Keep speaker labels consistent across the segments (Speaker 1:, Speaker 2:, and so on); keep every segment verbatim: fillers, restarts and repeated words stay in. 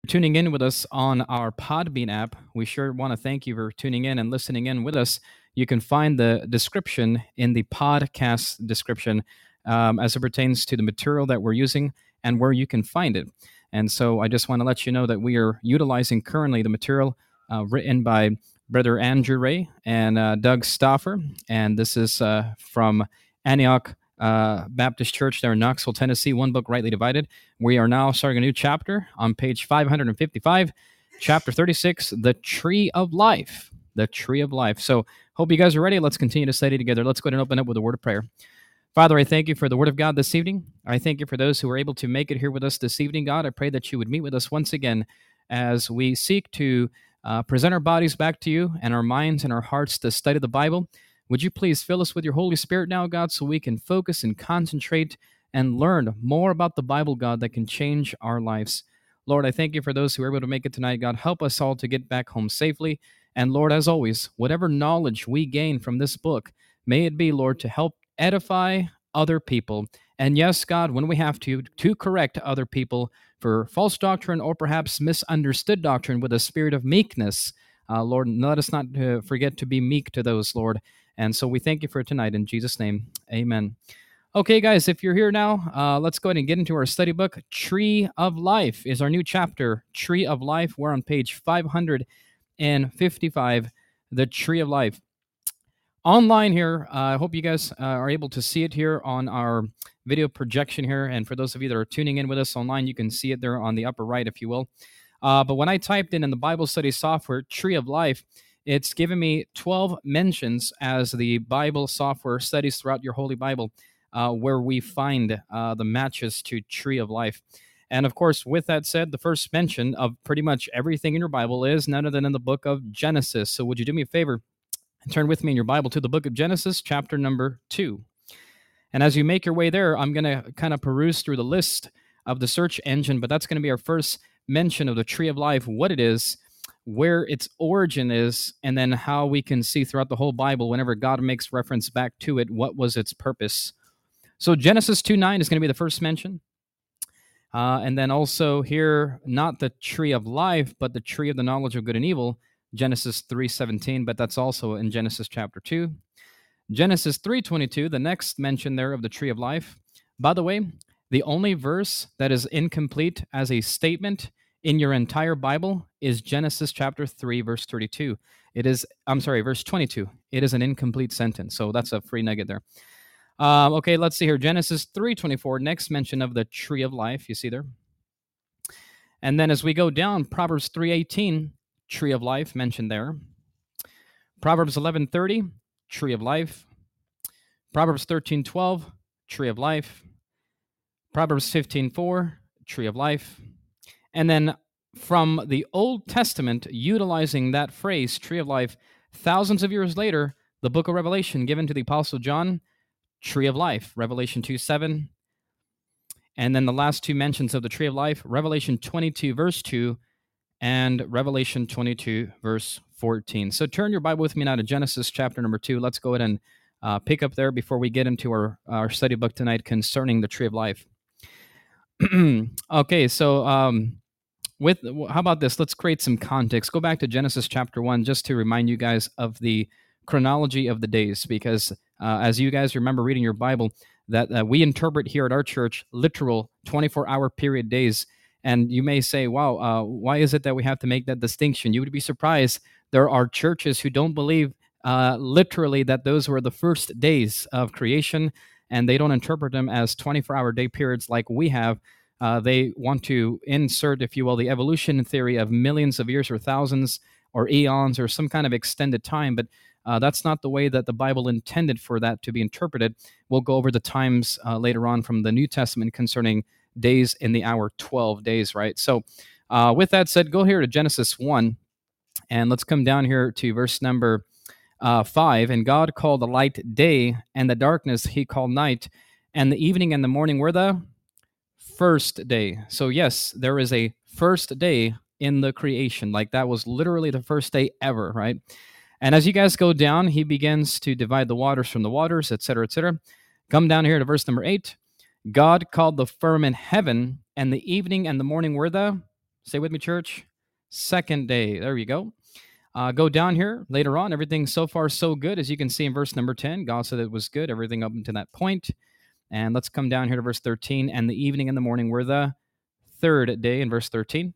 Speaker 1: Tuning in with us on our Podbean app. We sure want to thank you for tuning in and listening in with us. You can find the description in the podcast description um, as it pertains to the material that we're using and where you can find it. And so I just want to let you know that we are utilizing currently the material uh, written by Brother Andrew Ray and uh, Doug Stauffer. And this is uh, from Antioch uh, Baptist Church there in Knoxville, Tennessee, One Book Rightly Divided. We are now starting a new chapter on page five hundred fifty-five, chapter thirty-six, The Tree of Life. The Tree of Life. So, hope you guys are ready. Let's continue to study together. Let's go ahead and open up with a word of prayer. Father, I thank you for the word of God this evening. I thank you for those who are able to make it here with us this evening, God. I pray that you would meet with us once again as we seek to uh, present our bodies back to you and our minds and our hearts to study the Bible. Would you please fill us with your Holy Spirit now, God, so we can focus and concentrate and learn more about the Bible, God, that can change our lives. Lord, I thank you for those who are able to make it tonight, God. Help us all to get back home safely. And Lord, as always, whatever knowledge we gain from this book, may it be, Lord, to help edify other people. And yes, God, when we have to, to correct other people for false doctrine or perhaps misunderstood doctrine with a spirit of meekness. Uh, Lord, let us not uh, forget to be meek to those, Lord. And so we thank you for tonight in Jesus' name. Amen. Okay, guys, if you're here now, uh, let's go ahead and get into our study book. Tree of Life is our new chapter. Tree of Life. We're on page five hundred fifty-five, The Tree of Life. Online here, uh, I hope you guys uh, are able to see it here on our video projection here. And for those of you that are tuning in with us online, you can see it there on the upper right, if you will. Uh, but when I typed in in the Bible study software, Tree of Life, it's given me twelve mentions as the Bible software studies throughout your Holy Bible, uh, where we find uh, the matches to Tree of Life. And of course, with that said, the first mention of pretty much everything in your Bible is none other than in the book of Genesis. So would you do me a favor and turn with me in your Bible to the book of Genesis, chapter number two. And as you make your way there, I'm going to kind of peruse through the list of the search engine, but that's going to be our first mention of the Tree of Life, what it is, where its origin is, and then how we can see throughout the whole Bible, whenever God makes reference back to it, what was its purpose. So Genesis two nine is going to be the first mention. Uh, and then also here, not the Tree of Life, but the Tree of the Knowledge of Good and Evil, Genesis three seventeen, but that's also in Genesis chapter two. Genesis three twenty-two, the next mention there of the Tree of Life. By the way, the only verse that is incomplete as a statement in your entire Bible is Genesis chapter three, verse thirty-two. It is, I'm sorry, verse twenty-two. It is an incomplete sentence, so that's a free nugget there. Um, okay, let's see here. Genesis three twenty-four, next mention of the Tree of Life. You see there? And then as we go down, Proverbs three eighteen, Tree of Life mentioned there. Proverbs eleven thirty, Tree of Life. Proverbs thirteen twelve, Tree of Life. Proverbs fifteen four, Tree of Life. And then from the Old Testament, utilizing that phrase, Tree of Life, thousands of years later, the book of Revelation given to the Apostle John, Tree of Life, Revelation two seven. And then the last two mentions of the Tree of Life, Revelation twenty-two, verse two, and Revelation twenty-two, verse fourteen. So turn your Bible with me now to Genesis chapter number two. Let's go ahead and uh, pick up there before we get into our, our study book tonight concerning the Tree of Life. Okay, so um, with how about this? Let's create some context. Go back to Genesis chapter one just to remind you guys of the chronology of the days, because uh, as you guys remember reading your Bible, that uh, we interpret here at our church literal twenty-four hour period days. And you may say, wow, uh, why is it that we have to make that distinction? You would be surprised. There are churches who don't believe uh, literally that those were the first days of creation, and they don't interpret them as twenty-four hour day periods like we have. Uh, they want to insert, if you will, the evolution theory of millions of years or thousands or eons or some kind of extended time. But uh, that's not the way that the Bible intended for that to be interpreted. We'll go over the times uh, later on from the New Testament concerning days in the hour, twelve days, right? So uh, with that said, go here to Genesis one, and let's come down here to verse number uh, five. And God called the light day, and the darkness he called night, and the evening and the morning were the first day. So yes, there is a first day in the creation. Like that was literally the first day ever, right? And as you guys go down, he begins to divide the waters from the waters, et cetera, et cetera. Come down here to verse number eight. God called the firmament heaven, and the evening and the morning were the Say with me, church. Second day. There you go. Uh, go down here later on. Everything so far so good. As you can see in verse number ten, God said it was good. Everything up until that point. And let's come down here to verse thirteen. And the evening and the morning were the third day in verse thirteen.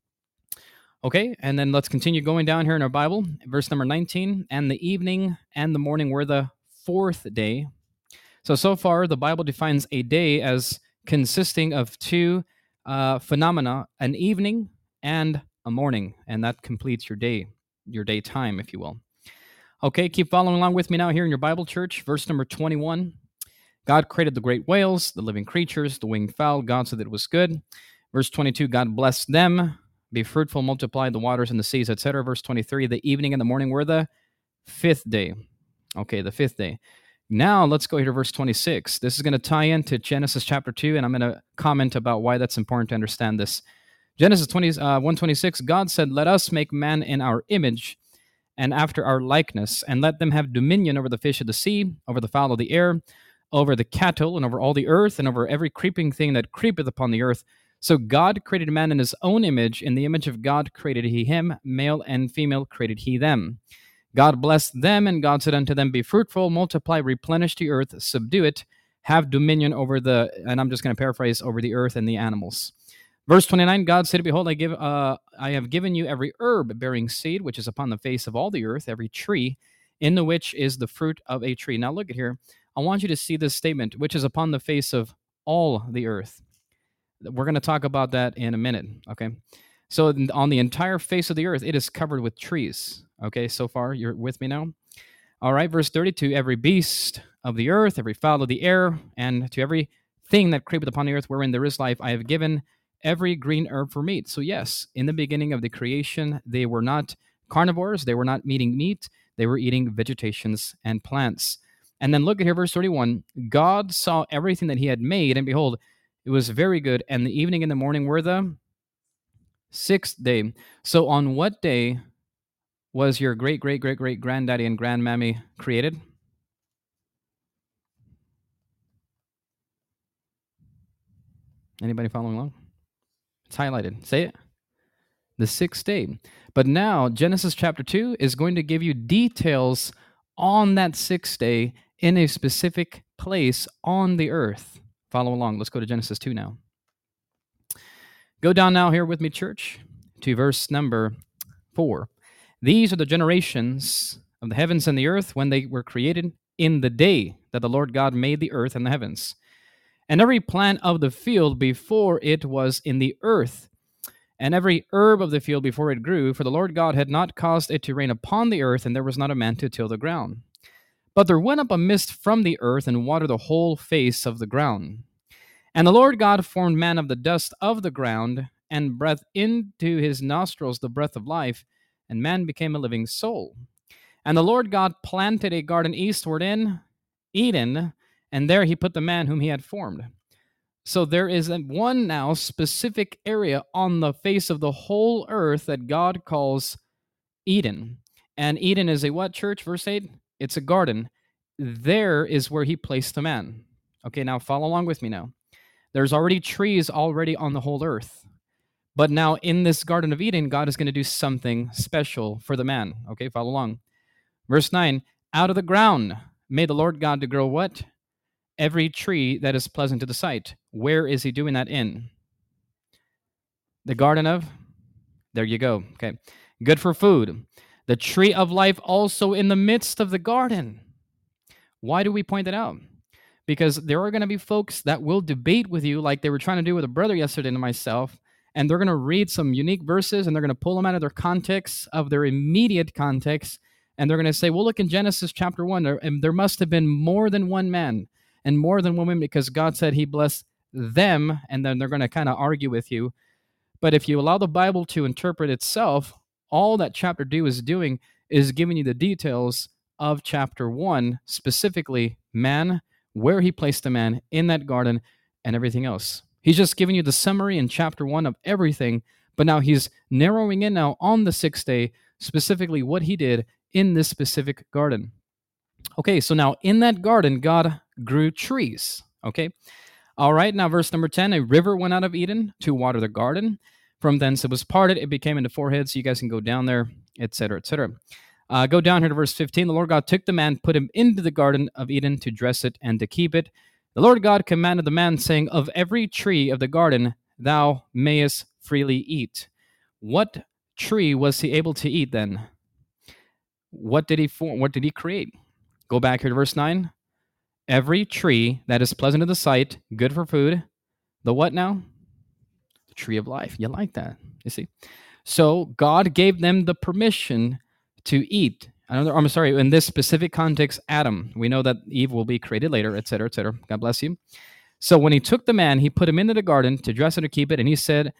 Speaker 1: Okay, and then let's continue going down here in our Bible. Verse number nineteen. And the evening and the morning were the fourth day. So, so far, the Bible defines a day as consisting of two uh, phenomena, an evening and a morning. And that completes your day, your daytime, if you will. Okay, keep following along with me now here in your Bible, church. Verse number twenty-one. God created the great whales, the living creatures, the winged fowl. God said that it was good. Verse twenty-two, God blessed them. Be fruitful, multiply the waters and the seas, et cetera. Verse twenty-three, the evening and the morning were the fifth day. Okay, the fifth day. Now let's go here to verse twenty-six. This is going to tie into Genesis chapter two, and I'm going to comment about why that's important to understand this. Genesis twenty, uh, one twenty-six, God said, let us make man in our image and after our likeness, and let them have dominion over the fish of the sea, over the fowl of the air, over the cattle, and over all the earth, and over every creeping thing that creepeth upon the earth. So God created man in his own image. In the image of God created he him, male and female created he them. God blessed them, and God said unto them, be fruitful, multiply, replenish the earth, subdue it, have dominion over the, and I'm just going to paraphrase, over the earth and the animals. Verse twenty-nine, God said, behold, I give, uh, I have given you every herb bearing seed, which is upon the face of all the earth, every tree, in the which is the fruit of a tree. Now look at here. I want you to see this statement, which is upon the face of all the earth. We're going to talk about that in a minute, okay? So on the entire face of the earth, it is covered with trees. Okay, so far, you're with me now? All right, verse thirty-two, every beast of the earth, every fowl of the air, and to every thing that creepeth upon the earth wherein there is life, I have given every green herb for meat. So yes, in the beginning of the creation, they were not carnivores. They were not eating meat. They were eating vegetations and plants. And then look at here, verse thirty-one. God saw everything that he had made, and behold, it was very good. And the evening and the morning were the sixth day. So on what day was your great, great, great, great granddaddy and grandmammy created? Anybody following along? It's highlighted. Say it. The sixth day. But now Genesis chapter two is going to give you details on that sixth day in a specific place on the earth. Follow along. Let's go to Genesis two now. Go down now here with me, church, to verse number four. These are the generations of the heavens and the earth when they were created in the day that the Lord God made the earth and the heavens. And every plant of the field before it was in the earth, and every herb of the field before it grew, for the Lord God had not caused it to rain upon the earth, and there was not a man to till the ground. But there went up a mist from the earth, and watered the whole face of the ground. And the Lord God formed man of the dust of the ground, and breathed into his nostrils the breath of life, and man became a living soul. And the Lord God planted a garden eastward in Eden, and there he put the man whom he had formed. So there is one now specific area on the face of the whole earth that God calls Eden. And Eden is a what, church? Verse eight? It's a garden. There is where he placed the man. Okay, now follow along with me now. There's already trees already on the whole earth. But now in this Garden of Eden, God is going to do something special for the man. Okay, follow along. Verse nine, out of the ground made the Lord God to grow what? Every tree that is pleasant to the sight. Where is he doing that in? The garden of? There you go. Okay. Good for food. The tree of life also in the midst of the garden. Why do we point that out? Because there are going to be folks that will debate with you like they were trying to do with a brother yesterday and myself, and they're going to read some unique verses and they're going to pull them out of their context, of their immediate context, and they're going to say, well, look in Genesis chapter one, there, and there must have been more than one man and more than one woman because God said he blessed them, and then they're going to kind of argue with you. But if you allow the Bible to interpret itself, all that chapter two is doing is giving you the details of chapter one, specifically man, where he placed the man in that garden, and everything else. He's just giving you the summary in chapter one of everything, but now he's narrowing in now on the sixth day, specifically what he did in this specific garden. Okay, so now in that garden, God grew trees. Okay, all right, now verse number ten, a river went out of Eden to water the garden, From thence it was parted, it became into four heads. So you guys can go down there, et cetera, et cetera. Uh, go down here to verse fifteen. The Lord God took the man, put him into the garden of Eden to dress it and to keep it. The Lord God commanded the man, saying, Of every tree of the garden thou mayest freely eat. What tree was he able to eat then? What did he form? What did he create? Go back here to verse nine. Every tree that is pleasant to the sight, good for food. The what now? The tree of life. You like that, you see? So God gave them the permission to eat. Another, I'm sorry, in this specific context, Adam. We know that Eve will be created later, et cetera, et cetera. God bless you. So when he took the man, he put him into the garden to dress it or keep it, and he said,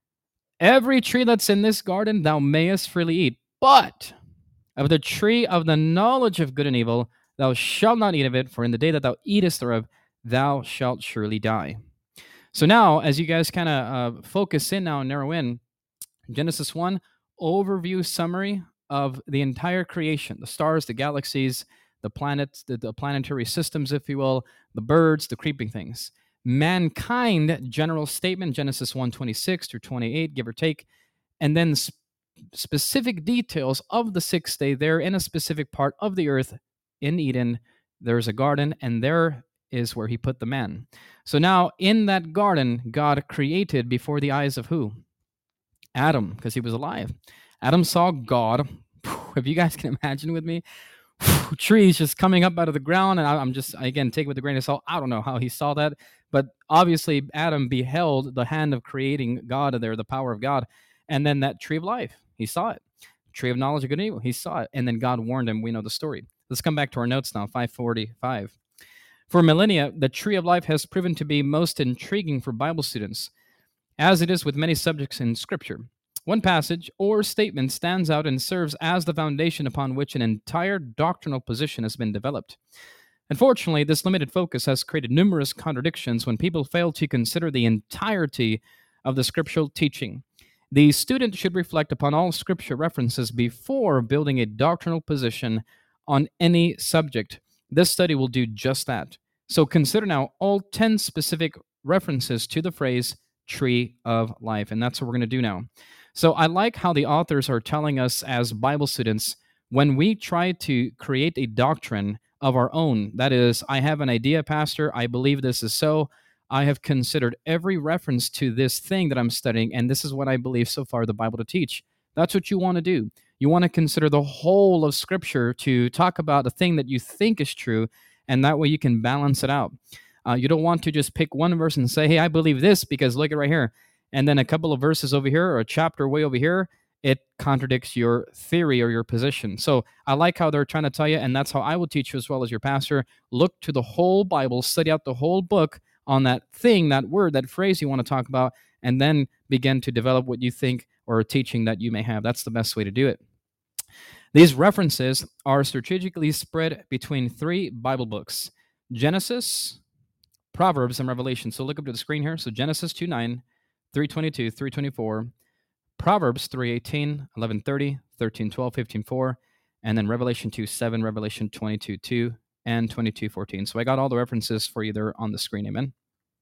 Speaker 1: Every tree that's in this garden thou mayest freely eat, but of the tree of the knowledge of good and evil thou shalt not eat of it, for in the day that thou eatest thereof thou shalt surely die. So now, as you guys kind of uh, focus in now and narrow in, Genesis one, overview summary of the entire creation, the stars, the galaxies, the planets, the, the planetary systems, if you will, the birds, the creeping things. Mankind, general statement, Genesis one twenty-six through twenty-eight, give or take, and then sp- specific details of the sixth day there in a specific part of the earth in Eden. There's a garden, and there is where he put the man. So now in that garden, God created before the eyes of who? Adam, because he was alive. Adam saw God. If you guys can imagine with me, trees just coming up out of the ground, and I'm just, again, take it with a grain of salt. I don't know how he saw that, but obviously Adam beheld the hand of creating God there, the power of God, and then that tree of life, he saw it. Tree of knowledge of good and evil, he saw it, and then God warned him. We know the story. Let's come back to our notes now, five forty-five. For millennia, the tree of life has proven to be most intriguing for Bible students, as it is with many subjects in Scripture. One passage or statement stands out and serves as the foundation upon which an entire doctrinal position has been developed. Unfortunately, this limited focus has created numerous contradictions when people fail to consider the entirety of the scriptural teaching. The student should reflect upon all scripture references before building a doctrinal position on any subject. This study will do just that. So consider now all ten specific references to the phrase tree of life, and that's what we're going to do now. So I like how the authors are telling us as Bible students, when we try to create a doctrine of our own, that is, I have an idea, Pastor, I believe this is so, I have considered every reference to this thing that I'm studying, and this is what I believe so far the Bible to teach. That's what you want to do. You want to consider the whole of Scripture to talk about the thing that you think is true, and that way you can balance it out. Uh, you don't want to just pick one verse and say, hey, I believe this because look at right here. And then a couple of verses over here or a chapter way over here, it contradicts your theory or your position. So I like how they're trying to tell you, and that's how I will teach you as well as your pastor. Look to the whole Bible, study out the whole book on that thing, that word, that phrase you want to talk about, and then begin to develop what you think or a teaching that you may have. That's the best way to do it. These references are strategically spread between three Bible books: Genesis, Proverbs, and Revelation. So look up to the screen here. So Genesis two nine, three twenty-two, three twenty-four, Proverbs three eighteen, eleven thirty, thirteen twelve, fifteen four, and then Revelation two seven, Revelation twenty-two two, and twenty-two fourteen. So I got all the references for you there on the screen. Amen.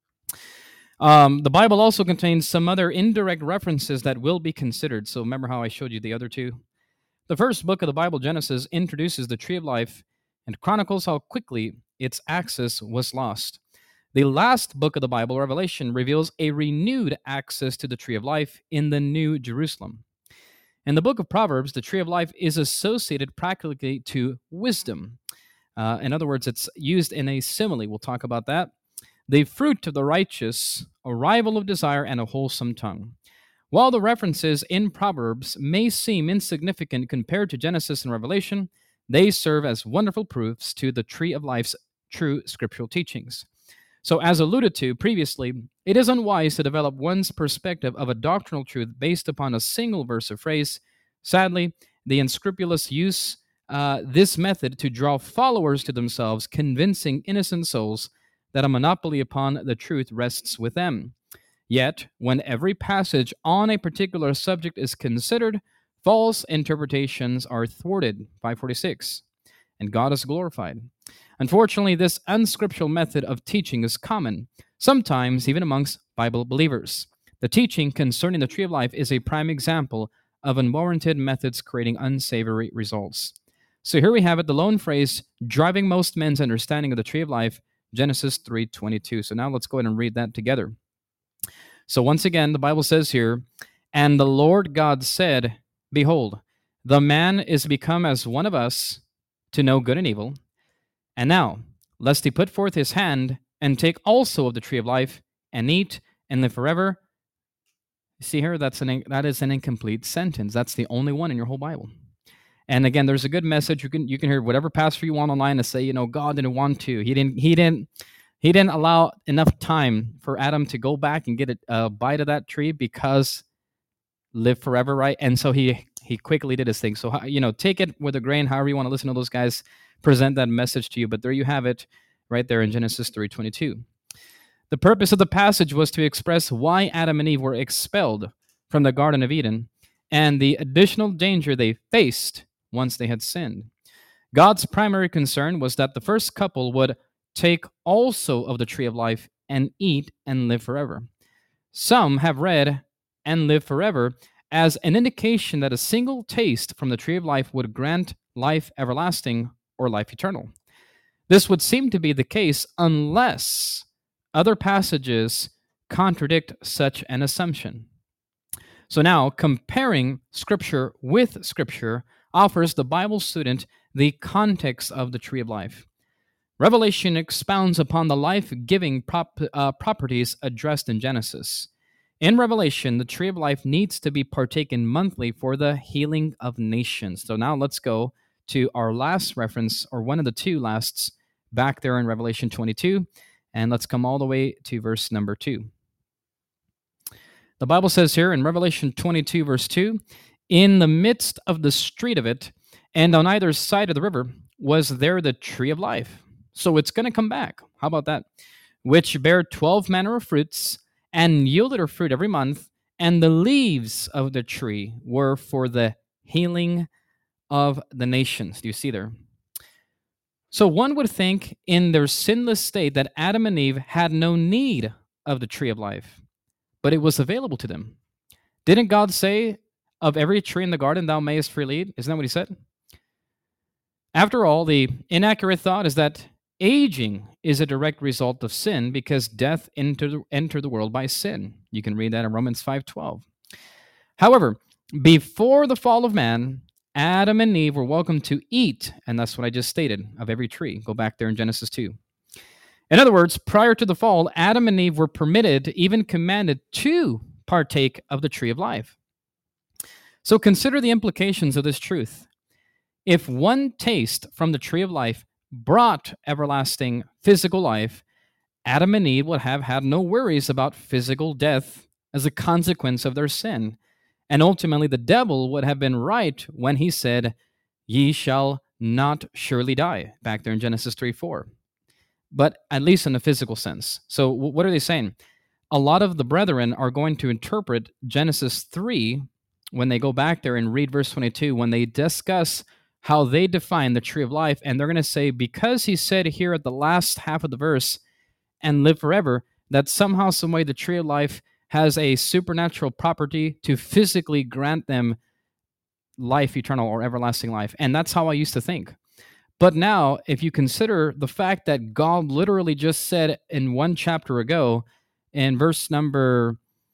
Speaker 1: Um, the Bible also contains some other indirect references that will be considered. So remember how I showed you the other two? The first book of the Bible, Genesis, introduces the tree of life and chronicles how quickly its access was lost. The last book of the Bible, Revelation, reveals a renewed access to the tree of life in the New Jerusalem. In the book of Proverbs, the tree of life is associated practically to wisdom. Uh, in other words, it's used in a simile. We'll talk about that. The fruit of the righteous, a rival of desire, and a wholesome tongue. While the references in Proverbs may seem insignificant compared to Genesis and Revelation, they serve as wonderful proofs to the tree of life's true scriptural teachings. So, as alluded to previously, it is unwise to develop one's perspective of a doctrinal truth based upon a single verse or phrase. Sadly, the unscrupulous use uh, this method to draw followers to themselves, convincing innocent souls that a monopoly upon the truth rests with them. Yet, when every passage on a particular subject is considered, false interpretations are thwarted, five forty-six, and God is glorified. Unfortunately, this unscriptural method of teaching is common, sometimes even amongst Bible believers. The teaching concerning the tree of life is a prime example of unwarranted methods creating unsavory results. So here we have it, the lone phrase driving most men's understanding of the tree of life, Genesis three twenty-two. So now let's go ahead and read that together. So once again, the Bible says here, and the Lord God said, behold, the man is become as one of us to know good and evil. And now, lest he put forth his hand and take also of the tree of life and eat and live forever. See here, that's an that is an incomplete sentence. That's the only one in your whole Bible. And again, there's a good message. You can you can hear whatever pastor you want online to say, you know, God didn't want to. He didn't. He didn't. He didn't allow enough time for Adam to go back and get a, a bite of that tree because live forever, right? And so he he quickly did his thing. So you know, take it with a grain. However you want to listen to those guys present that message to you. But there you have it, right there in Genesis three twenty-two. The purpose of the passage was to express why Adam and Eve were expelled from the Garden of Eden and the additional danger they faced once they had sinned. God's primary concern was that the first couple would take also of the tree of life and eat and live forever. Some have read and live forever as an indication that a single taste from the tree of life would grant life everlasting or life eternal. This would seem to be the case unless other passages contradict such an assumption. So now, comparing Scripture with Scripture offers the Bible student the context of the tree of life. Revelation expounds upon the life-giving prop, uh, properties addressed in Genesis. In Revelation, the tree of life needs to be partaken monthly for the healing of nations. So now let's go to our last reference, or one of the two lasts, back there in Revelation twenty-two, and let's come all the way to verse number two. The Bible says here in Revelation twenty-two, verse two, in the midst of the street of it, and on either side of the river, was there the tree of life. So it's going to come back. How about that? Which bare twelve manner of fruits, and yielded her fruit every month, and the leaves of the tree were for the healing of the nations. Do you see there? So one would think in their sinless state that Adam and Eve had no need of the tree of life, but it was available to them. Didn't God say, of every tree in the garden thou mayest freely eat? Isn't that what he said? After all, the inaccurate thought is that aging is a direct result of sin because death entered, entered the world by sin. You can read that in Romans five twelve. However, before the fall of man, Adam and Eve were welcome to eat, and that's what I just stated, of every tree. Go back there in Genesis two. In other words, prior to the fall, Adam and Eve were permitted, even commanded, to partake of the tree of life. So consider the implications of this truth. If one taste from the tree of life brought everlasting physical life, Adam and Eve would have had no worries about physical death as a consequence of their sin. And ultimately, the devil would have been right when he said, ye shall not surely die, back there in Genesis three four. But at least in a physical sense. So what are they saying? A lot of the brethren are going to interpret Genesis three when they go back there and read verse twenty-two, when they discuss how they define the tree of life, and they're going to say, because he said here at the last half of the verse, and live forever, that somehow, some way, the tree of life has a supernatural property to physically grant them life eternal or everlasting life. And that's how I used to think. But now, if you consider the fact that God literally just said in one chapter ago, in verse number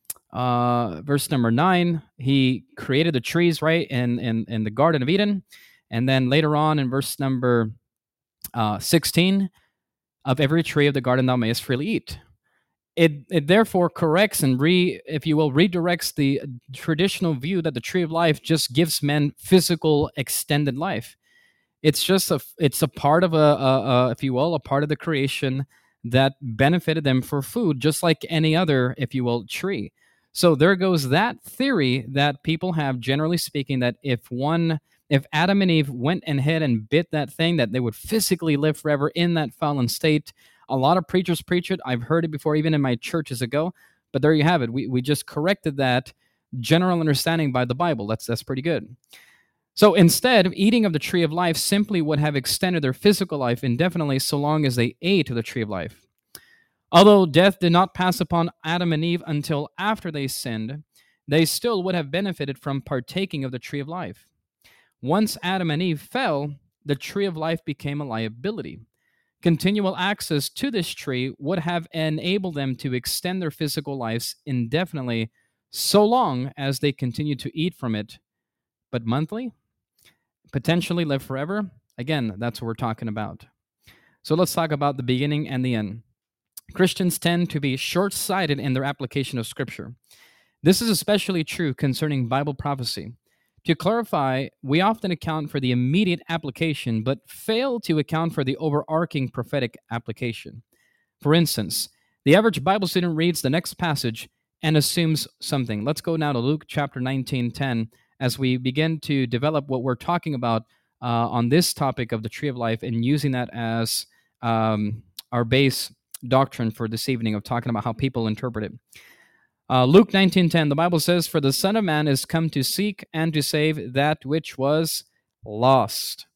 Speaker 1: uh, verse number nine, he created the trees, right, in, in, in the Garden of Eden. And then later on in verse number uh, sixteen, of every tree of the garden thou mayest freely eat. It, it therefore corrects and, re, if you will, redirects the traditional view that the tree of life just gives men physical extended life. It's just a, it's a part of a, a, a, if you will, a part of the creation that benefited them for food, just like any other, if you will, tree. So there goes that theory that people have, generally speaking, that if one, if Adam and Eve went ahead and bit that thing, that they would physically live forever in that fallen state. A lot of preachers preach it. I've heard it before, even in my churches ago. But there you have it. We we just corrected that general understanding by the Bible. That's that's pretty good. So instead, eating of the tree of life simply would have extended their physical life indefinitely so long as they ate of the tree of life. Although death did not pass upon Adam and Eve until after they sinned, they still would have benefited from partaking of the tree of life. Once Adam and Eve fell, the tree of life became a liability. Continual access to this tree would have enabled them to extend their physical lives indefinitely, so long as they continued to eat from it. But monthly, potentially live forever. Again, that's what we're talking about. So let's talk about the beginning and the end. Christians tend to be short sighted in their application of Scripture. This is especially true concerning Bible prophecy. To clarify, we often account for the immediate application, but fail to account for the overarching prophetic application. For instance, the average Bible student reads the next passage and assumes something. Let's go now to Luke chapter nineteen ten as we begin to develop what we're talking about uh, on this topic of the tree of life and using that as um, our base doctrine for this evening of talking about how people interpret it. Uh, Luke nineteen ten, the Bible says, "For the Son of Man is come to seek and to save that which was lost."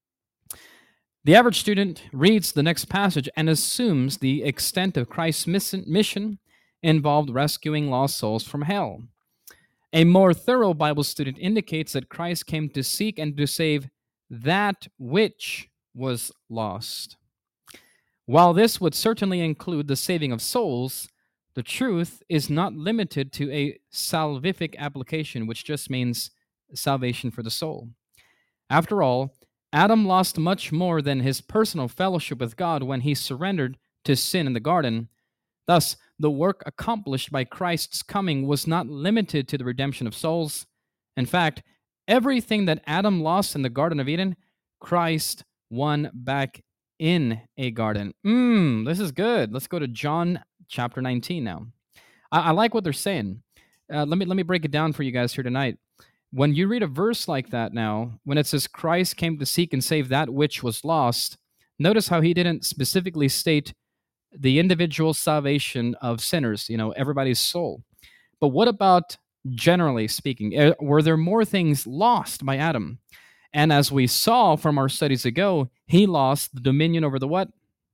Speaker 1: The average student reads the next passage and assumes the extent of Christ's mission involved rescuing lost souls from hell. A more thorough Bible student indicates that Christ came to seek and to save that which was lost. While this would certainly include the saving of souls, the truth is not limited to a salvific application, which just means salvation for the soul. After all, Adam lost much more than his personal fellowship with God when he surrendered to sin in the garden. Thus, the work accomplished by Christ's coming was not limited to the redemption of souls. In fact, everything that Adam lost in the Garden of Eden, Christ won back in a garden. Mmm, this is good. Let's go to John chapter nineteen now. I, I like what they're saying. Uh, let me let me break it down for you guys here tonight. When you read a verse like that now, when it says Christ came to seek and save that which was lost, notice how he didn't specifically state the individual salvation of sinners, you know, everybody's soul. But what about generally speaking? Eh, Were there more things lost by Adam? And as we saw from our studies ago, he lost the dominion over the what?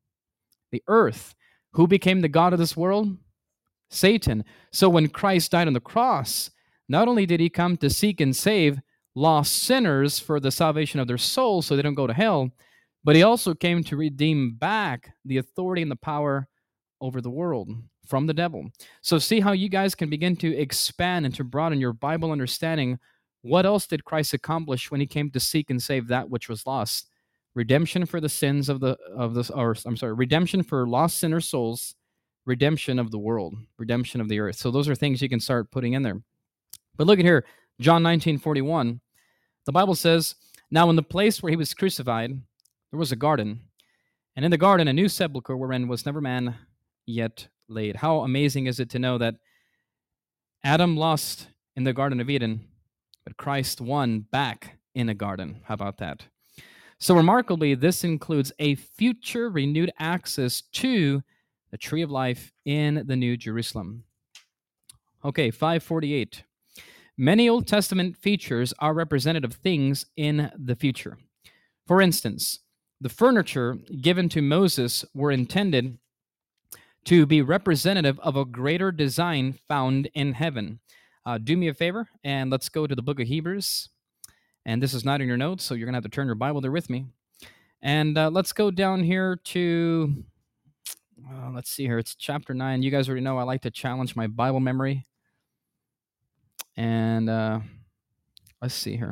Speaker 1: The earth. Who became the God of this world? Satan. So when Christ died on the cross, not only did he come to seek and save lost sinners for the salvation of their souls so they don't go to hell, but he also came to redeem back the authority and the power over the world from the devil. So see how you guys can begin to expand and to broaden your Bible understanding. What else did Christ accomplish when he came to seek and save that which was lost? Redemption for the sins of the of the or I'm sorry, redemption for lost sinner souls, redemption of the world, redemption of the earth. So those are things you can start putting in there. But look at here, John nineteen forty-one. The Bible says, "Now in the place where he was crucified, there was a garden, and in the garden a new sepulchre wherein was never man yet laid." How amazing is it to know that Adam lost in the Garden of Eden, but Christ won back in a garden. How about that? So remarkably, this includes a future renewed access to the tree of life in the New Jerusalem. Okay, five forty-eight. Many Old Testament features are representative things in the future. For instance, the furniture given to Moses were intended to be representative of a greater design found in heaven. Uh, do me a favor and let's go to the book of Hebrews. And this is not in your notes, so you're going to have to turn your Bible there with me. And uh, let's go down here to, uh, let's see here, it's chapter nine. You guys already know I like to challenge my Bible memory. And uh, let's see here.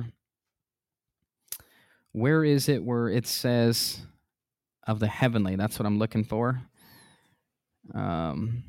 Speaker 1: Where is it where it says of the heavenly? That's what I'm looking for. Um,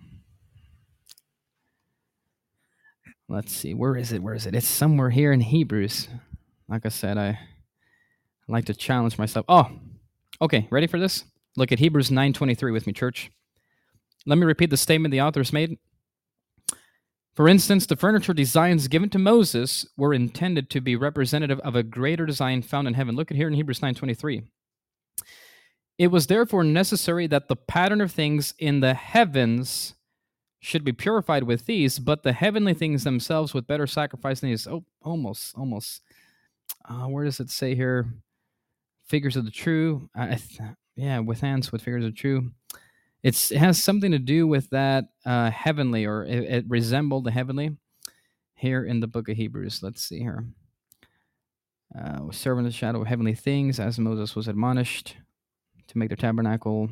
Speaker 1: let's see. Where is it? Where is it? It's somewhere here in Hebrews. Like I said, I like to challenge myself. Oh, okay. Ready for this? Look at Hebrews nine twenty-three with me, church. Let me repeat the statement the authors made. For instance, the furniture designs given to Moses were intended to be representative of a greater design found in heaven. Look at here in Hebrews nine twenty-three. It was therefore necessary that the pattern of things in the heavens should be purified with these, but the heavenly things themselves with better sacrifice than these. Oh, almost, almost. Uh, where does it say here? Figures of the true. Uh, th- yeah, with hands with figures of the true. It's, it has something to do with that uh, heavenly, or it, it resembled the heavenly here in the book of Hebrews. Let's see here. Uh, serve in the shadow of heavenly things, as Moses was admonished to make the tabernacle.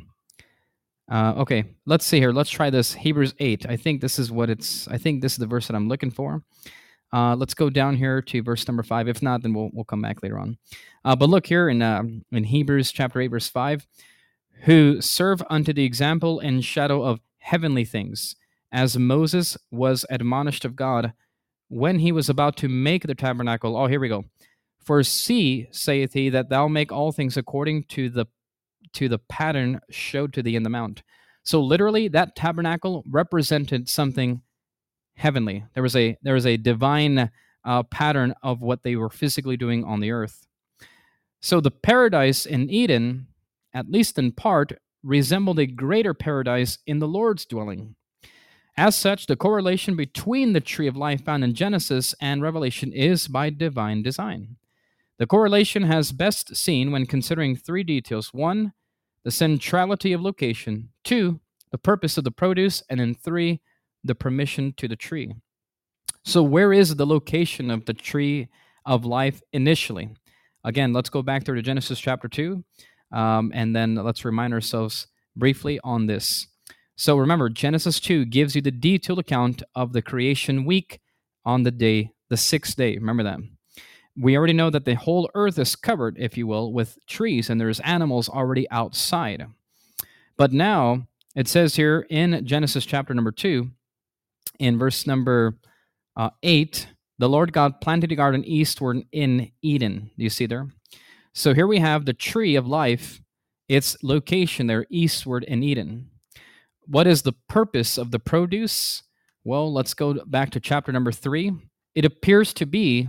Speaker 1: Uh, okay, let's see here. Let's try this. Hebrews eight. I think this is what it's. I think this is the verse that I'm looking for. Uh, let's go down here to verse number five. If not, then we'll we'll come back later on. Uh, but look here in uh, in Hebrews chapter eight, verse five. Who serve unto the example and shadow of heavenly things, as Moses was admonished of God when he was about to make the tabernacle. Oh, here we go. For see, saith he, that thou make all things according to the to the pattern showed to thee in the mount. So literally, that tabernacle represented something heavenly. There was a there was a divine uh, pattern of what they were physically doing on the earth. So the paradise in Eden, at least in part, resembled a greater paradise in the Lord's dwelling. As such, the correlation between the tree of life found in Genesis and Revelation is by divine design. The correlation has best seen when considering three details. One, the centrality of location. Two, the purpose of the produce. And then three, the permission to the tree. So where is the location of the tree of life initially? Again, let's go back to Genesis chapter two, um, and then let's remind ourselves briefly on this. So remember, Genesis two gives you the detailed account of the creation week on the day, the sixth day. Remember that. We already know that the whole earth is covered, if you will, with trees, and there's animals already outside. But now, it says here in Genesis chapter number two, in verse number uh, eight, the Lord God planted a garden eastward in Eden. Do you see there? So here we have the tree of life, its location there eastward in Eden. What is the purpose of the produce? Well, let's go back to chapter number three. It appears to be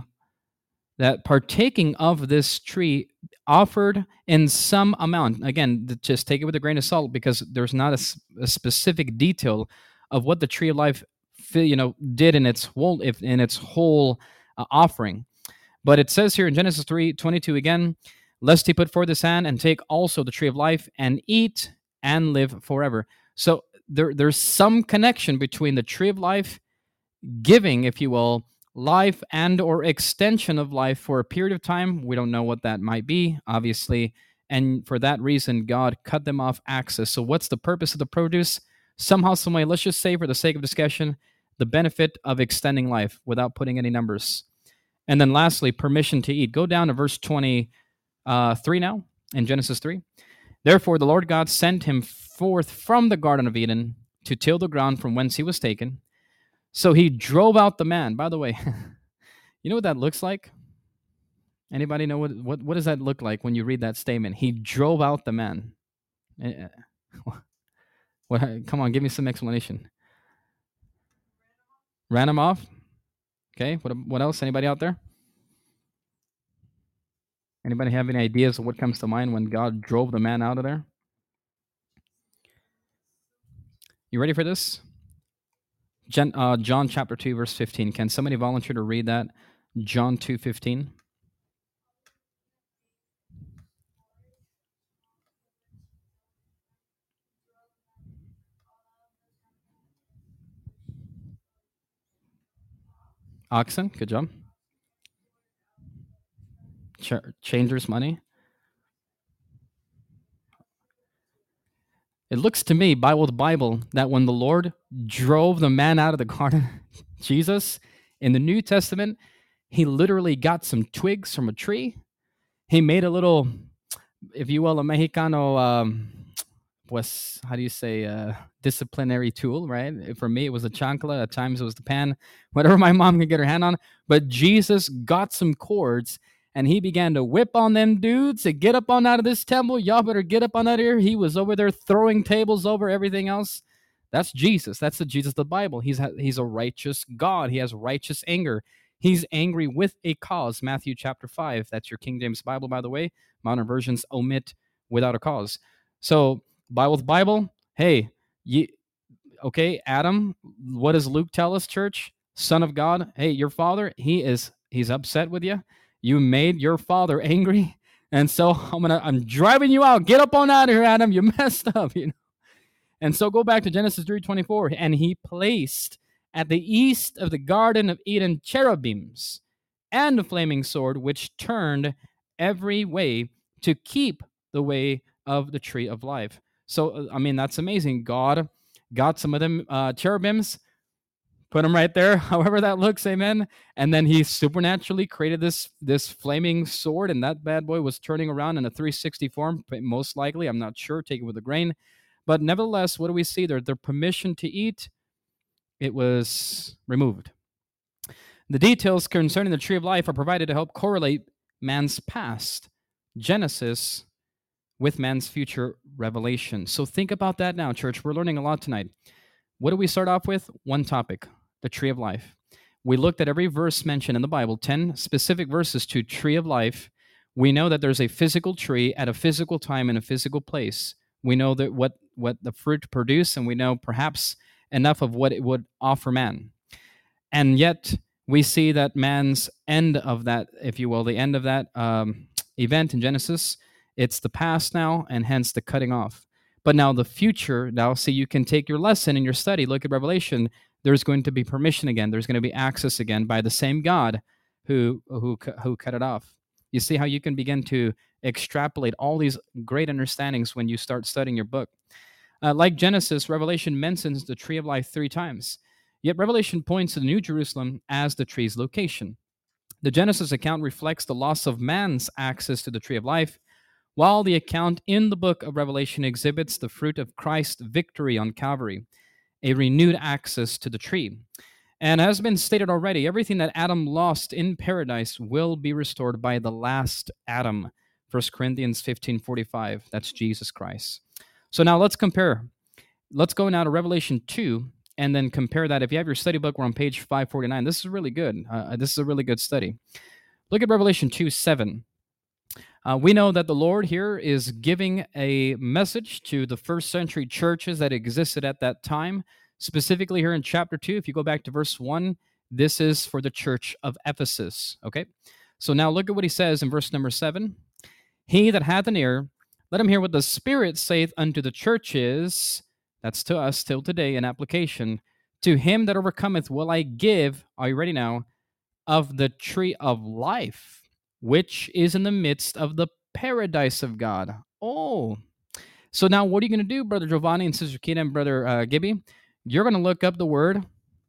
Speaker 1: that partaking of this tree offered in some amount, again, just take it with a grain of salt, because there's not a, a specific detail of what the tree of life, you know, did in its whole, if in its whole uh, offering. But it says here in Genesis three twenty-two again, lest he put forth his hand and take also the tree of life and eat and live forever. So there, there's some connection between the tree of life giving, if you will, life and or extension of life for a period of time. We don't know what that might be, obviously. And for that reason, God cut them off access. So what's the purpose of the produce? Somehow, some way, let's just say for the sake of discussion, the benefit of extending life without putting any numbers. And then lastly, permission to eat. Go down to verse twenty-three now in Genesis three. Therefore, the Lord God sent him forth from the Garden of Eden to till the ground from whence he was taken. So he drove out the man. By the way, you know what that looks like? Anybody know what, what, what does that look like when you read that statement? He drove out the man. What? Come on, give me some explanation. Ran him off? Okay, what, what else? Anybody out there? Anybody have any ideas of what comes to mind when God drove the man out of there? You ready for this? John, uh, John chapter two, verse fifteen. Can somebody volunteer to read that? John two fifteen. Oxen, good job. Ch- changers money. It looks to me, Bible to Bible, that when the Lord drove the man out of the garden, Jesus, in the New Testament, he literally got some twigs from a tree. He made a little, if you will, a Mexicano, um, was, how do you say, uh, disciplinary tool, right? For me, it was a chancla. At times it was the pan, whatever my mom could get her hand on. But Jesus got some cords, and he began to whip on them dudes to get up on out of this temple. Y'all better get up on out of here. He was over there throwing tables over everything else. That's Jesus. That's the Jesus of the Bible. He's he's a righteous God. He has righteous anger. He's angry with a cause. Matthew chapter five. That's your King James Bible, by the way. Modern versions omit without a cause. So Bible with Bible. Hey, you, okay, Adam. What does Luke tell us, church? Son of God. Hey, your father. He is. He's upset with you. You made your father angry, and so I'm gonna. I'm driving you out. Get up on out of here, Adam. You messed up. You know. And so go back to Genesis three twenty-four. And he placed at the east of the Garden of Eden cherubims and a flaming sword, which turned every way to keep the way of the tree of life. So, I mean, that's amazing. God got some of them uh, cherubims, put them right there, however that looks, amen. And then he supernaturally created this this flaming sword, and that bad boy was turning around in a three sixty form, most likely. I'm not sure, take it with a grain. But nevertheless, what do we see there? Their permission to eat, it was removed. The details concerning the tree of life are provided to help correlate man's past, Genesis, with man's future, Revelation. So think about that now, church. We're learning a lot tonight. What do we start off with? One topic, the tree of life. We looked at every verse mentioned in the Bible, ten specific verses to tree of life. We know that there's a physical tree at a physical time in a physical place. We know that what, what the fruit produce, and we know perhaps enough of what it would offer man. And yet we see that man's end of that, if you will, the end of that um, event in Genesis, it's the past now, and hence the cutting off. But now the future, now see, you can take your lesson in your study, look at Revelation, there's going to be permission again. There's going to be access again by the same God who, who, who cut it off. You see how you can begin to extrapolate all these great understandings when you start studying your book. Uh, like Genesis, Revelation mentions the tree of life three times. Yet Revelation points to the New Jerusalem as the tree's location. The Genesis account reflects the loss of man's access to the tree of life, while the account in the book of Revelation exhibits the fruit of Christ's victory on Calvary, a renewed access to the tree. And as has been stated already, everything that Adam lost in paradise will be restored by the last Adam. First Corinthians fifteen forty-five, that's Jesus Christ. So now let's compare. Let's go now to Revelation two, and then compare that. If you have your study book, we're on page five forty-nine. This is really good. Uh, this is a really good study. Look at Revelation two seven. Uh, we know that the Lord here is giving a message to the first century churches that existed at that time. Specifically here in chapter two, if you go back to verse one, this is for the church of Ephesus. Okay? So now look at what he says in verse number seven. He that hath an ear, let him hear what the Spirit saith unto the churches. That's to us till today in application. To him that overcometh will I give, are you ready now, of the tree of life, which is in the midst of the paradise of God. Oh, so now what are you going to do, Brother Giovanni and Sister Keena and Brother uh, Gibby? You're going to look up the word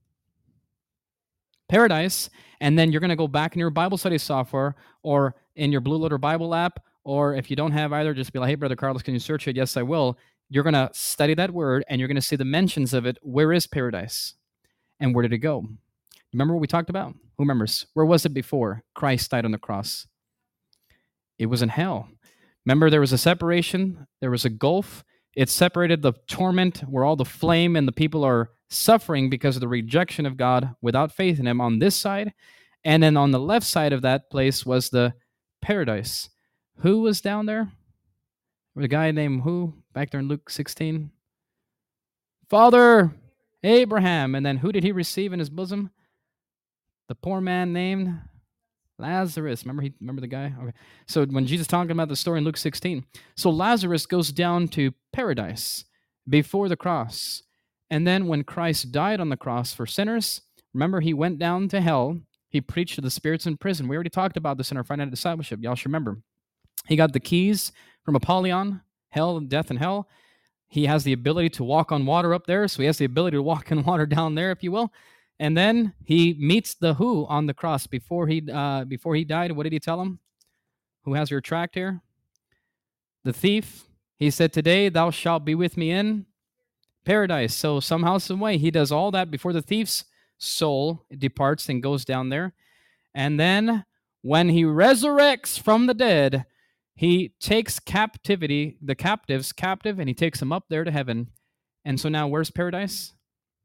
Speaker 1: paradise, and then you're going to go back in your Bible study software or in your Blue Letter Bible app, or if you don't have either, just be like, hey, Brother Carlos, can you search it? Yes, I will. You're going to study that word, and you're going to see the mentions of it. Where is paradise? And where did it go? Remember what we talked about? Who remembers? Where was it before Christ died on the cross? It was in hell. Remember, there was a separation. There was a gulf. It separated the torment where all the flame and the people are suffering because of the rejection of God without faith in him on this side. And then on the left side of that place was the paradise. Who was down there? A guy named who? Back there in Luke sixteen? Father Abraham. And then who did he receive in his bosom? The poor man named Lazarus. Remember he remember the guy? Okay. So when Jesus talking about the story in Luke sixteen, so Lazarus goes down to paradise before the cross. And then when Christ died on the cross for sinners, remember he went down to hell. He preached to the spirits in prison. We already talked about this in our Friday Night Discipleship. Y'all should remember. He got the keys from Apollyon, hell, death, and hell. He has the ability to walk on water up there, so he has the ability to walk in water down there, if you will. And then he meets the who on the cross before he uh, before he died. What did he tell him? Who has your tract here? The thief. He said, today thou shalt be with me in paradise. So somehow, some way, he does all that before the thief's soul departs and goes down there. And then when he resurrects from the dead, he takes captivity, the captives captive, and he takes them up there to heaven. And so now where's paradise?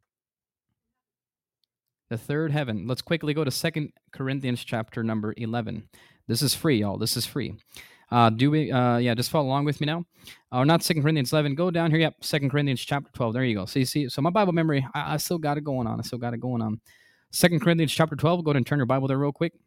Speaker 1: The third heaven. Let's quickly go to Second Corinthians chapter number eleven. This is free, y'all. This is free. Uh, do we? Uh, yeah, just follow along with me now. Or uh, not Second Corinthians eleven. Go down here. Yep, Second Corinthians chapter twelve. There you go. So you see, so my Bible memory, I, I still got it going on. I still got it going on. Second Corinthians chapter twelve. Go ahead and turn your Bible there real quick.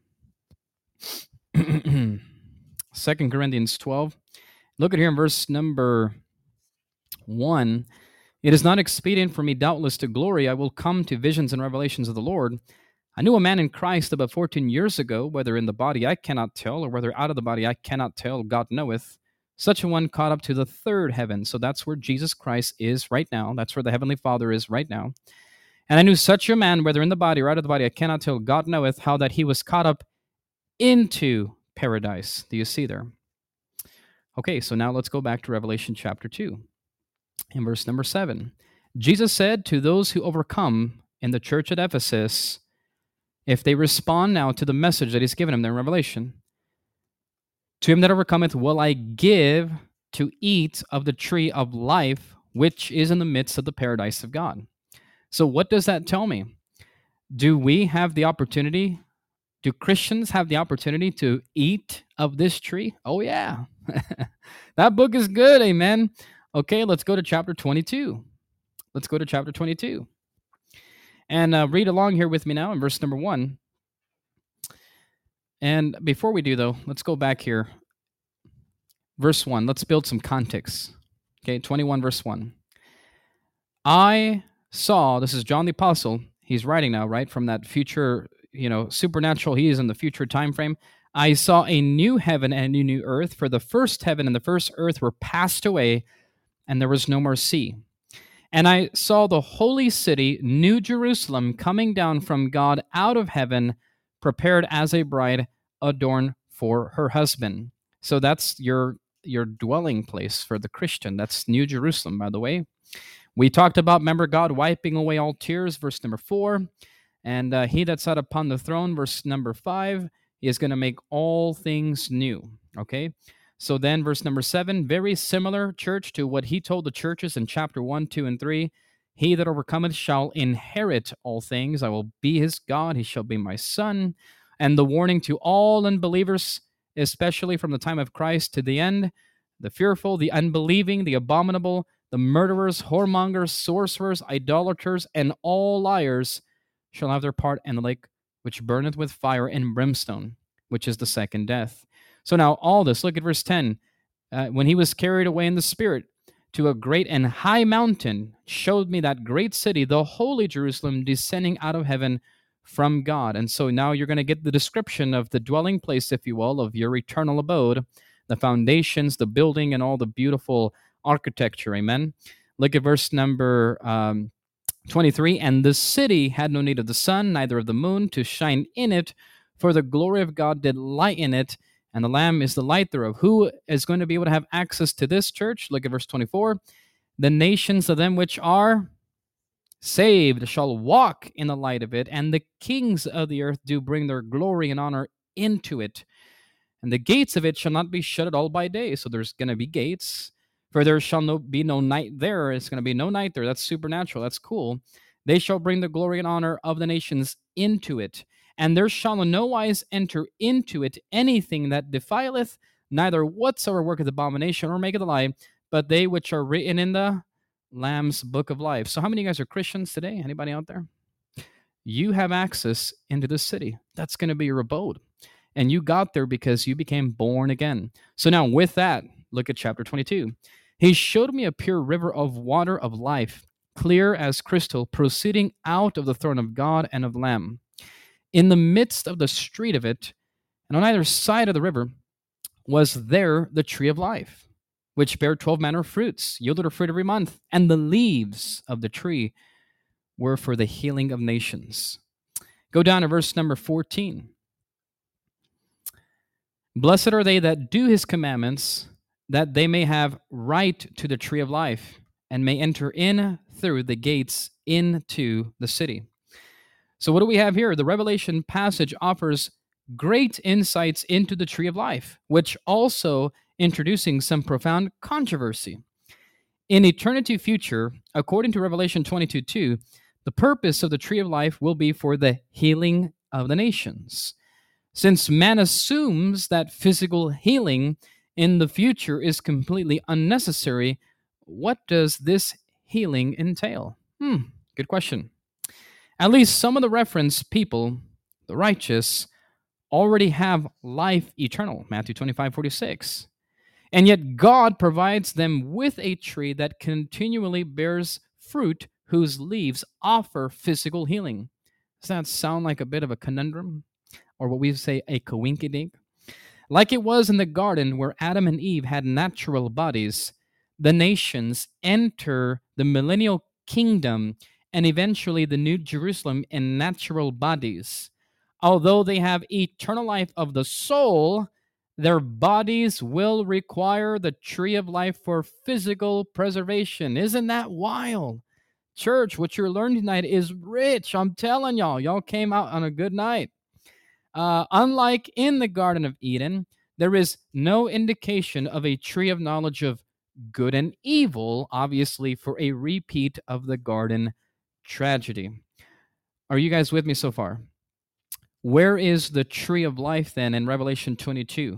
Speaker 1: Second Corinthians twelve. Look at here in verse number one. It is not expedient for me, doubtless, to glory. I will come to visions and revelations of the Lord. I knew a man in Christ about fourteen years ago, whether in the body I cannot tell, or whether out of the body I cannot tell, God knoweth. Such a one caught up to the third heaven. So that's where Jesus Christ is right now. That's where the Heavenly Father is right now. And I knew such a man, whether in the body or out of the body, I cannot tell, God knoweth, how that he was caught up into paradise. Do you see there? Okay, so now let's go back to Revelation chapter two, in verse number seven. Jesus said to those who overcome in the church at Ephesus, if they respond now to the message that he's given them there in Revelation, to him that overcometh will I give to eat of the tree of life, which is in the midst of the paradise of God. So what does that tell me? Do we have the opportunity? Do Christians have the opportunity to eat of this tree? Oh, yeah. That book is good, amen. Okay, let's go to chapter twenty-two. Let's go to chapter twenty-two. And uh, read along here with me now in verse number one. And before we do, though, let's go back here. Verse one, let's build some context. Okay, twenty-one, verse one. I saw, this is John the Apostle, he's writing now, right, from that future, you know, supernatural, he is in the future time frame. I saw a new heaven and a new earth, for the first heaven and the first earth were passed away, and there was no more sea. And I saw the holy city, New Jerusalem, coming down from God out of heaven, prepared as a bride adorned for her husband. So that's your your dwelling place for the Christian. That's New Jerusalem, by the way. We talked about, remember, God wiping away all tears, verse number four. And uh, he that sat upon the throne, verse number five, is going to make all things new. Okay? So then, verse number seven, very similar, church, to what he told the churches in chapter one, two, and three. He that overcometh shall inherit all things. I will be his God. He shall be my son. And the warning to all unbelievers, especially from the time of Christ to the end, the fearful, the unbelieving, the abominable, the murderers, whoremongers, sorcerers, idolaters, and all liars shall have their part in the lake which burneth with fire and brimstone, which is the second death. So now all this, look at verse ten. Uh, when he was carried away in the Spirit to a great and high mountain, showed me that great city, the holy Jerusalem, descending out of heaven from God. And so now you're going to get the description of the dwelling place, if you will, of your eternal abode, the foundations, the building, and all the beautiful architecture. Amen. Look at verse number um, twenty-three. And the city had no need of the sun, neither of the moon, to shine in it, for the glory of God did light in it, and the Lamb is the light thereof. Who is going to be able to have access to this church? Look at verse twenty-four. The nations of them which are saved shall walk in the light of it, and the kings of the earth do bring their glory and honor into it. And the gates of it shall not be shut at all by day. So there's going to be gates. For there shall no, be no night there. It's going to be no night there. That's supernatural. That's cool. They shall bring the glory and honor of the nations into it. And there shall in no wise enter into it anything that defileth, neither whatsoever worketh abomination or maketh a lie, but they which are written in the Lamb's book of life. So how many of you guys are Christians today? Anybody out there? You have access into this city. That's going to be your abode. And you got there because you became born again. So now with that, look at chapter twenty-two. He showed me a pure river of water of life, clear as crystal, proceeding out of the throne of God and of the Lamb. In the midst of the street of it, and on either side of the river, was there the tree of life, which bare twelve manner of fruits, yielded her fruit every month, and the leaves of the tree were for the healing of nations. Go down to verse number fourteen. Blessed are they that do his commandments, that they may have right to the tree of life, and may enter in through the gates into the city. So what do we have here? The Revelation passage offers great insights into the tree of life, which also introducing some profound controversy. In eternity future, according to Revelation twenty-two two, the purpose of the tree of life will be for the healing of the nations. Since man assumes that physical healing in the future is completely unnecessary, what does this healing entail? Hmm, good question. At least some of the referenced people, the righteous, already have life eternal, Matthew twenty-five forty-six. And yet God provides them with a tree that continually bears fruit whose leaves offer physical healing. Does that sound like a bit of a conundrum? Or what we say, a coinkydink? Like it was in the garden where Adam and Eve had natural bodies, the nations enter the millennial kingdom and eventually the New Jerusalem in natural bodies. Although they have eternal life of the soul, their bodies will require the tree of life for physical preservation. Isn't that wild? Church, what you're learning tonight is rich. I'm telling y'all, y'all came out on a good night. Uh, unlike in the Garden of Eden, there is no indication of a tree of knowledge of good and evil, obviously, for a repeat of the garden tragedy. Are you guys with me so far? Where is the tree of life then in Revelation twenty-two?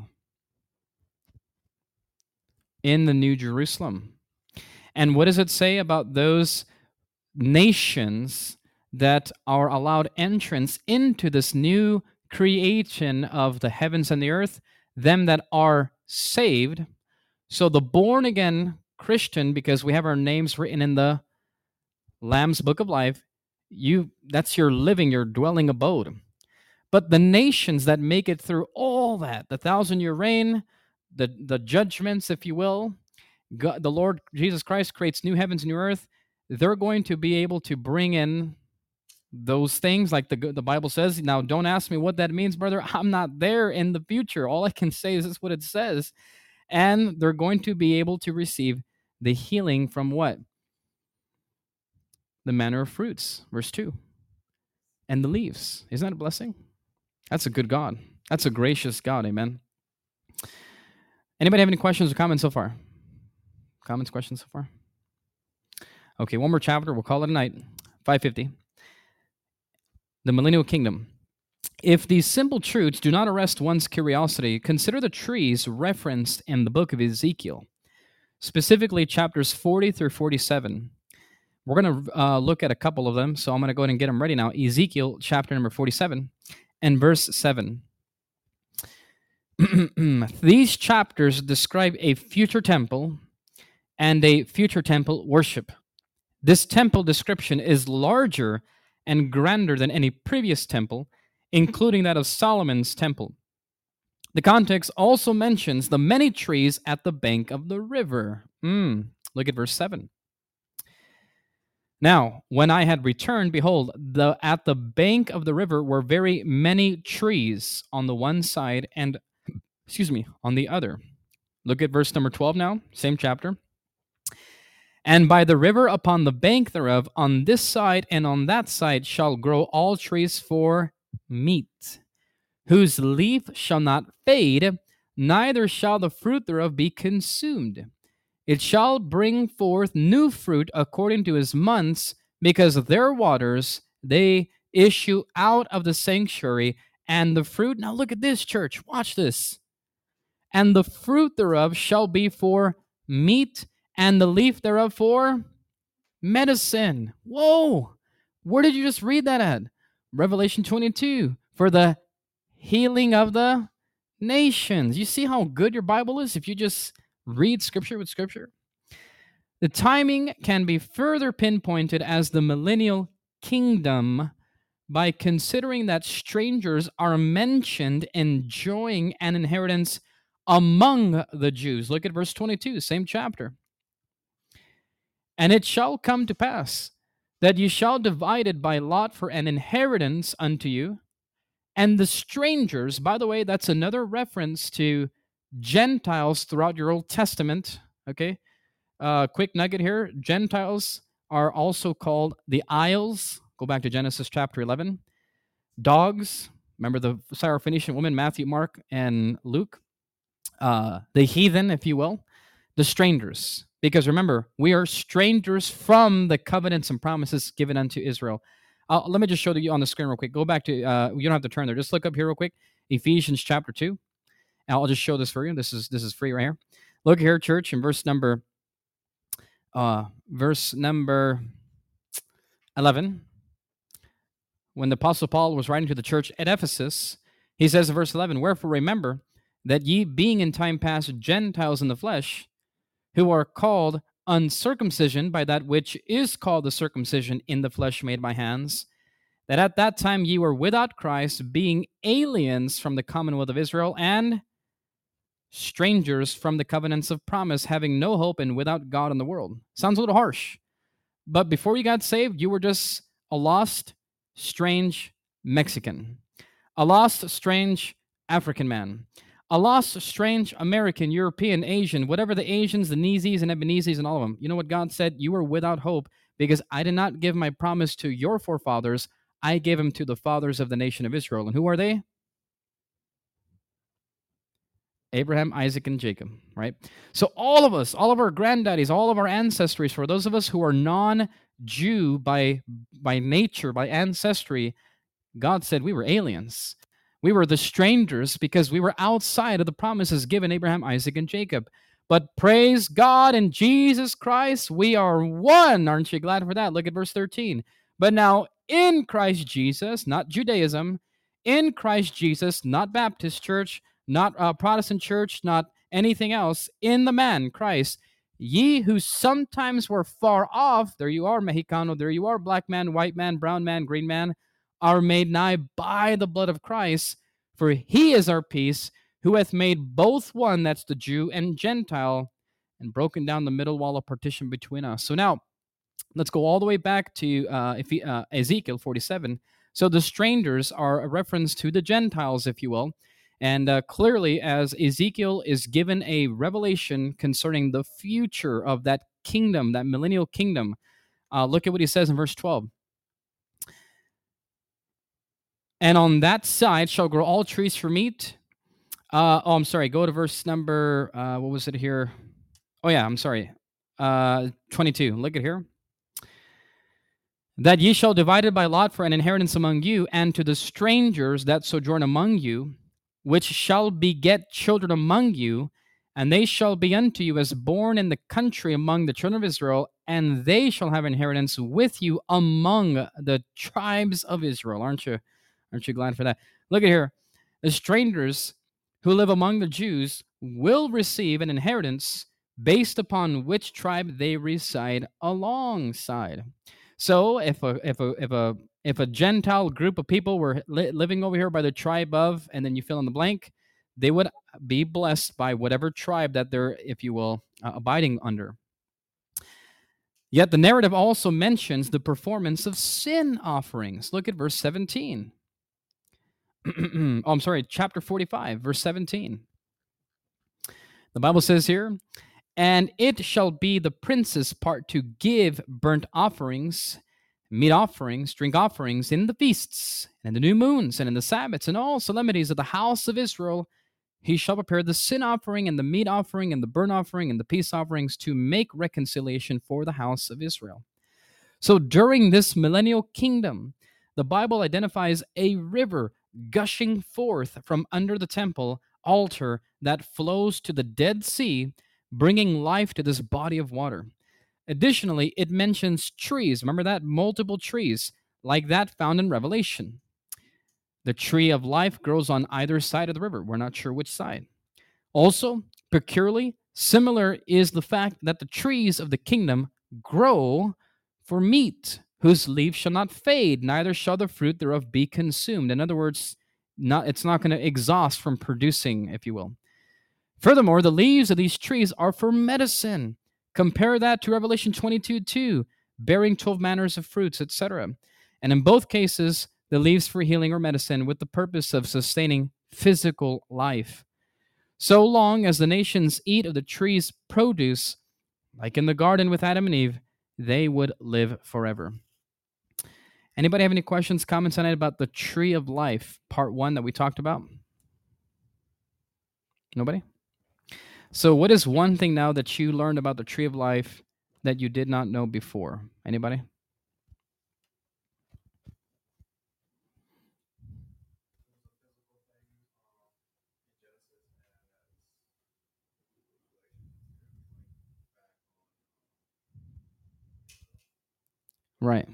Speaker 1: In the New Jerusalem. And what does it say about those nations that are allowed entrance into this new creation of the heavens and the earth? Them that are saved. So the born again Christian, because we have our names written in the Lamb's Book of Life, you that's your living, your dwelling abode. But the nations that make it through all that, the thousand year reign, the, the judgments, if you will, God, the Lord Jesus Christ creates new heavens and new earth, they're going to be able to bring in those things like the, the Bible says. Now, don't ask me what that means, brother. I'm not there in the future. All I can say is this is what it says. And they're going to be able to receive the healing from what? The manner of fruits, verse two. And the leaves. Isn't that a blessing? That's a good God. That's a gracious God. Amen. Anybody have any questions or comments so far? Comments, questions so far? Okay, one more chapter. We'll call it a night. five fifty. The Millennial Kingdom. If these simple truths do not arrest one's curiosity, consider the trees referenced in the book of Ezekiel, specifically chapters forty through forty-seven. We're going to uh, look at a couple of them, so I'm going to go ahead and get them ready now. Ezekiel chapter number forty-seven and verse seven. These chapters describe a future temple and a future temple worship. This temple description is larger and grander than any previous temple, including that of Solomon's temple. The context also mentions the many trees at the bank of the river. Mm, look at verse seven. Now, when I had returned, behold, the, at the bank of the river were very many trees on the one side and, excuse me, on the other. Look at verse number twelve now, same chapter. And by the river upon the bank thereof, on this side and on that side, shall grow all trees for meat, whose leaf shall not fade, neither shall the fruit thereof be consumed. It shall bring forth new fruit according to his months, because their waters, they issue out of the sanctuary, and the fruit, now look at this, church, watch this. And the fruit thereof shall be for meat, and the leaf thereof for medicine. Whoa! Where did you just read that at? Revelation twenty-two. For the healing of the nations. You see how good your Bible is if you just read Scripture with Scripture? The timing can be further pinpointed as the millennial kingdom by considering that strangers are mentioned enjoying an inheritance among the Jews. Look at verse twenty-two, same chapter. And it shall come to pass that you shall divide it by lot for an inheritance unto you, and the strangers, by the way, that's another reference to Gentiles throughout your Old Testament, okay? Uh, quick nugget here. Gentiles are also called the Isles. Go back to Genesis chapter eleven. Dogs, remember the Syrophoenician woman, Matthew, Mark, and Luke. Uh, the heathen, if you will. The strangers. Because remember, we are strangers from the covenants and promises given unto Israel. Uh, let me just show you on the screen real quick. Go back to, uh, you don't have to turn there. Just look up here real quick. Ephesians chapter two. And I'll just show this for you. This is this is free right here. Look here, church, in verse number, uh, verse number eleven. When the Apostle Paul was writing to the church at Ephesus, he says in verse eleven, wherefore remember that ye being in time past Gentiles in the flesh, who are called uncircumcision by that which is called the circumcision in the flesh made by hands, that at that time ye were without Christ, being aliens from the commonwealth of Israel and strangers from the covenants of promise, having no hope and without God in the world. Sounds a little harsh. But before you got saved, you were just a lost, strange Mexican, a lost, strange African man, a lost, strange American, European, Asian, whatever the Asians, the Nizis and Ebenezis and all of them. You know what God said? You were without hope because I did not give my promise to your forefathers. I gave them to the fathers of the nation of Israel. And who are they? Abraham, Isaac, and Jacob, right? So all of us, all of our granddaddies, all of our ancestries, for those of us who are non-Jew by by nature, by ancestry, God said we were aliens. We were the strangers because we were outside of the promises given Abraham, Isaac, and Jacob. But praise God in Jesus Christ, we are one. Aren't you glad for that? Look at verse thirteen. But now in Christ Jesus, not Judaism, in Christ Jesus, not Baptist church, not a Protestant church, not anything else, in the man, Christ, ye who sometimes were far off, there you are, Mexicano, there you are, black man, white man, brown man, green man, are made nigh by the blood of Christ, for he is our peace, who hath made both one, that's the Jew and Gentile, and broken down the middle wall of partition between us. So now, let's go all the way back to uh, if, uh, Ezekiel forty-seven. So the strangers are a reference to the Gentiles, if you will. And uh, clearly, as Ezekiel is given a revelation concerning the future of that kingdom, that millennial kingdom, uh, look at what he says in verse twelve. And on that side shall grow all trees for meat. Uh, oh, I'm sorry. Go to verse number, uh, what was it here? Oh, yeah, I'm sorry. Uh, twenty-two. Look at here. That ye shall divide it by lot for an inheritance among you, and to the strangers that sojourn among you, which shall beget children among you, and they shall be unto you as born in the country among the children of Israel, and they shall have inheritance with you among the tribes of Israel. Aren't you, aren't you glad for that? Look at here. The strangers who live among the Jews will receive an inheritance based upon which tribe they reside alongside. So if a if a if a if a Gentile group of people were li- living over here by the tribe of, and then you fill in the blank, they would be blessed by whatever tribe that they're, if you will, uh, abiding under. Yet the narrative also mentions the performance of sin offerings. Look at verse seventeen. oh, I'm sorry, chapter forty-five, verse seventeen. The Bible says here, and it shall be the prince's part to give burnt offerings, meat offerings, drink offerings in the feasts, and in the new moons, and in the Sabbaths, and all solemnities of the house of Israel. He shall prepare the sin offering, and the meat offering, and the burnt offering, and the peace offerings to make reconciliation for the house of Israel. So during this millennial kingdom, the Bible identifies a river gushing forth from under the temple altar that flows to the Dead Sea, bringing life to this body of water. Additionally, it mentions trees. Remember that? Multiple trees, like that found in Revelation. The tree of life grows on either side of the river. We're not sure which side. Also, peculiarly similar is the fact that the trees of the kingdom grow for meat, whose leaves shall not fade, neither shall the fruit thereof be consumed. In other words, not, it's not going to exhaust from producing, if you will. Furthermore, the leaves of these trees are for medicine. Compare that to Revelation twenty-two two, bearing twelve manners of fruits, et cetera. And in both cases, the leaves for healing or medicine with the purpose of sustaining physical life. So long as the nations eat of the tree's produce, like in the garden with Adam and Eve, they would live forever. Anybody have any questions, comments on it about the tree of life, part one that we talked about? Nobody? So what is one thing now that you learned about the tree of life that you did not know before? Anybody? Right.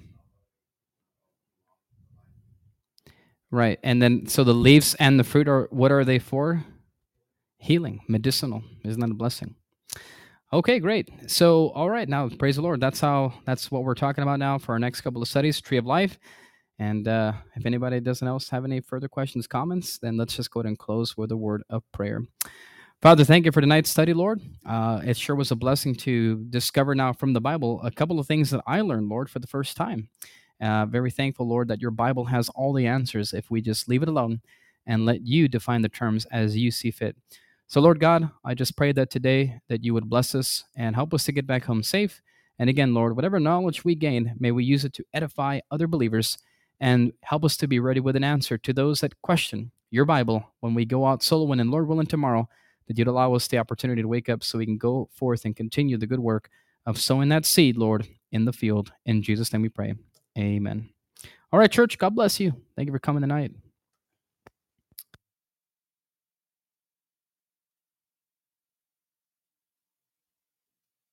Speaker 1: Right. And then, so the leaves and the fruit are, what are they for? Healing, medicinal. Isn't that a blessing? Okay, great. So, all right, now praise the Lord. That's how. That's what we're talking about now for our next couple of studies, Tree of Life. And uh, if anybody doesn't else have any further questions, comments, then let's just go ahead and close with a word of prayer. Father, thank you for tonight's study, Lord. Uh, it sure was a blessing to discover now from the Bible a couple of things that I learned, Lord, for the first time. Uh, very thankful, Lord, that your Bible has all the answers if we just leave it alone and let you define the terms as you see fit. So, Lord God, I just pray that today that you would bless us and help us to get back home safe. And again, Lord, whatever knowledge we gain, may we use it to edify other believers and help us to be ready with an answer to those that question your Bible when we go out soloing and Lord willing tomorrow, that you'd allow us the opportunity to wake up so we can go forth and continue the good work of sowing that seed, Lord, in the field. In Jesus' name we pray. Amen. All right, church, God bless you. Thank you for coming tonight.